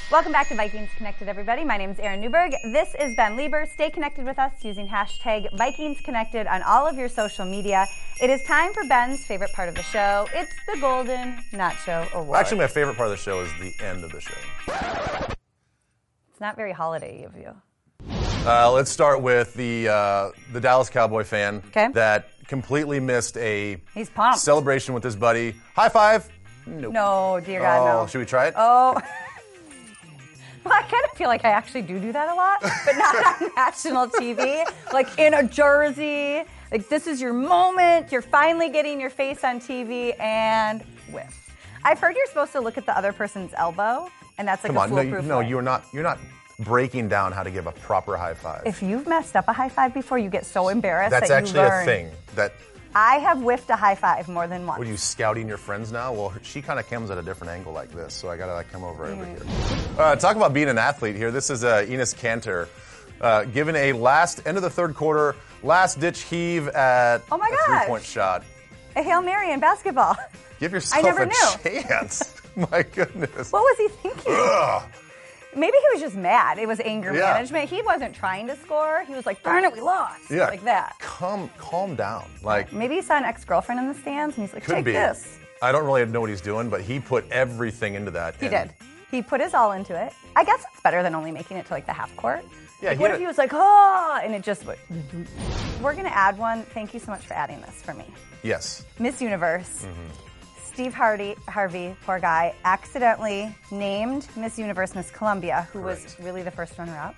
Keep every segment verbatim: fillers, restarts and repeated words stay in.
Welcome back to Vikings Connected, everybody. My name is Erin Newberg. This is Ben Lieber. Stay connected with us using hashtag Vikings Connected on all of your social media. It is time for Ben's favorite part of the show. It's the Golden Nacho Award. Actually, my favorite part of the show is the end of the show. It's not very holiday of you. Uh, let's start with the uh, the Dallas Cowboy fan okay. that completely missed a He's pumped. celebration with his buddy. High five. Nope. No, dear God, oh, no. Should we try it? Oh. Well, I kind of feel like I actually do do that a lot, but not on national T V. Like in a jersey. Like this is your moment. You're finally getting your face on T V and whiff. I've heard you're supposed to look at the other person's elbow, and that's like Come a on, no, foolproof you, no, way. you're not. You're not breaking down how to give a proper high five. If you've messed up a high five before, you get so embarrassed That's that actually you learn. a thing. That. I have whiffed a high five more than once. What are you scouting your friends now? Well, she kind of comes at a different angle like this, so I gotta like come over mm. over here. Uh, talk about being an athlete here. This is uh, Enes Kanter uh, given a last end of the third quarter last ditch heave at oh my a gosh. three point shot. A Hail Mary in basketball. Give yourself I never a knew. chance. My goodness. What was he thinking? Ugh. Maybe he was just mad. It was anger Yeah. management. He wasn't trying to score. He was like, darn it, we lost. Yeah. Like that. Calm, calm down. Like Maybe he saw an ex-girlfriend in the stands and he's like, could take be. this. I don't really know what he's doing, but he put everything into that. He and did. He put his all into it. I guess it's better than only making it to like the half court. Yeah, Like, he what had if a- he was like, oh, and it just went. We're going to add one. Thank you so much for adding this for me. Yes. Miss Universe. Steve Hardy, Harvey, poor guy, accidentally named Miss Universe Miss Columbia, who Correct. was really the first runner-up.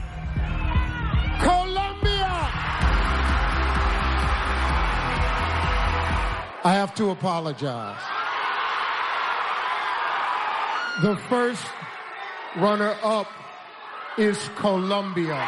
Colombia! I have to apologize. The first runner-up is Colombia.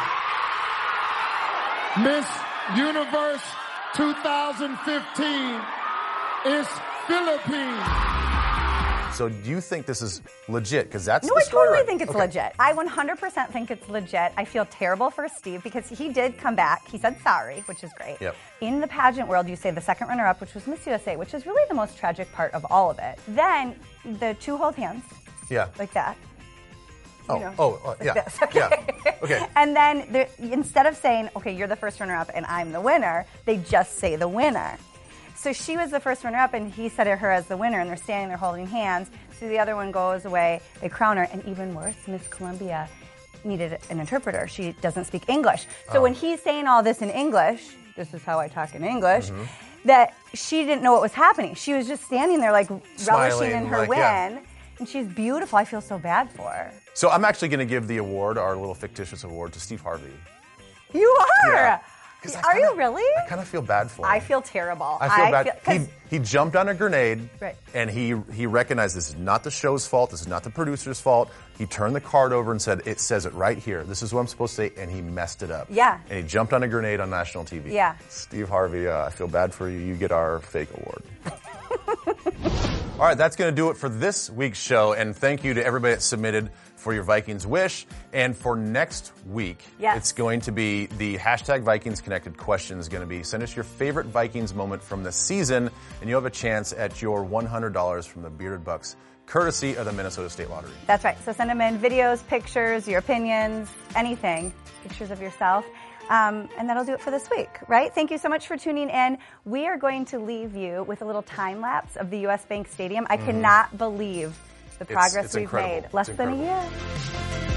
Miss Universe two thousand fifteen is Philippines. So do you think this is legit? Because that's No, the I story. totally right? think it's Okay. legit. I one hundred percent think it's legit. I feel terrible for Steve because he did come back. He said sorry, which is great. Yep. In the pageant world, you say the second runner-up, which was Miss U S A, which is really the most tragic part of all of it. Then the two hold hands, Yeah. like that. Oh, know, oh, uh, yeah. this, okay. Yeah. Okay. And then there- instead of saying, okay, you're the first runner-up and I'm the winner, they just say the winner. So she was the first runner-up, and he said her as the winner, and they're standing there holding hands. So the other one goes away, they crown her, and even worse, Miss Columbia needed an interpreter. She doesn't speak English. So Oh. when he's saying all this in English, this is how I talk in English, Mm-hmm. that she didn't know what was happening. She was just standing there like relishing Smiling, in her like, win. yeah. And she's beautiful. I feel so bad for her. So I'm actually going to give the award, our little fictitious award, to Steve Harvey. You are. Yeah. 'Cause I Are kinda- you really? I kind of feel bad for him. I feel terrible. I feel bad. 'cause- he, he jumped on a grenade, Right. and he he recognized this is not the show's fault. This is not the producer's fault. He turned the card over and said, "It says it right here. This is what I'm supposed to say," and he messed it up. Yeah. And he jumped on a grenade on national T V. Yeah. Steve Harvey, uh, I feel bad for you. You get our fake award. All right, that's going to do it for this week's show, and thank you to everybody that submitted for your Vikings wish. And for next week, Yes. it's going to be the hashtag Vikings Connected question is going to be send us your favorite Vikings moment from the season, and you'll have a chance at your one hundred dollars from the Bearded Bucks, courtesy of the Minnesota State Lottery. That's right. So send them in videos, pictures, your opinions, anything, pictures of yourself. Um, and that'll do it for this week, right? Thank you so much for tuning in. We are going to leave you with a little time lapse of the U S Bank Stadium. I cannot believe the progress it's we've incredible. made. Less It's than a incredible. year.